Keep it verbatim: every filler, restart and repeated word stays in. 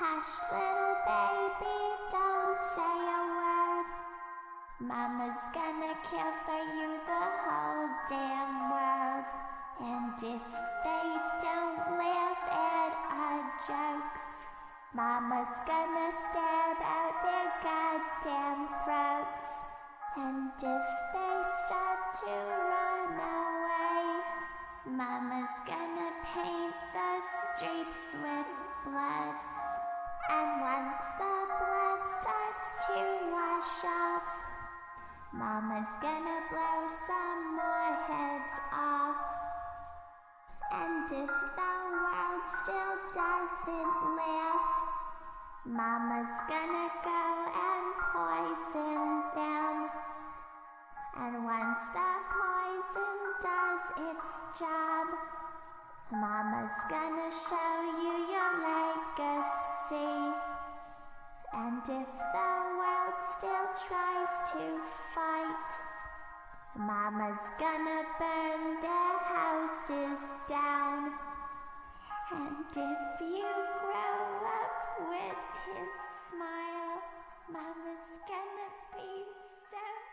Hush, little baby, don't say a word. Mama's gonna kill for you the whole damn world. And if they don't laugh at our jokes, Mama's gonna stab out their goddamn throats. And if they start to run away, Mama's gonna paint the streets with blood. And once the blood starts to wash off, Mama's gonna blow some more heads off. And if the world still doesn't laugh, Mama's gonna go and poison them. And once the poison does its job, Mama's gonna show you your legacy. And if the world still tries to fight, Mama's gonna burn their houses down. And if you grow up with his smile, Mama's gonna be so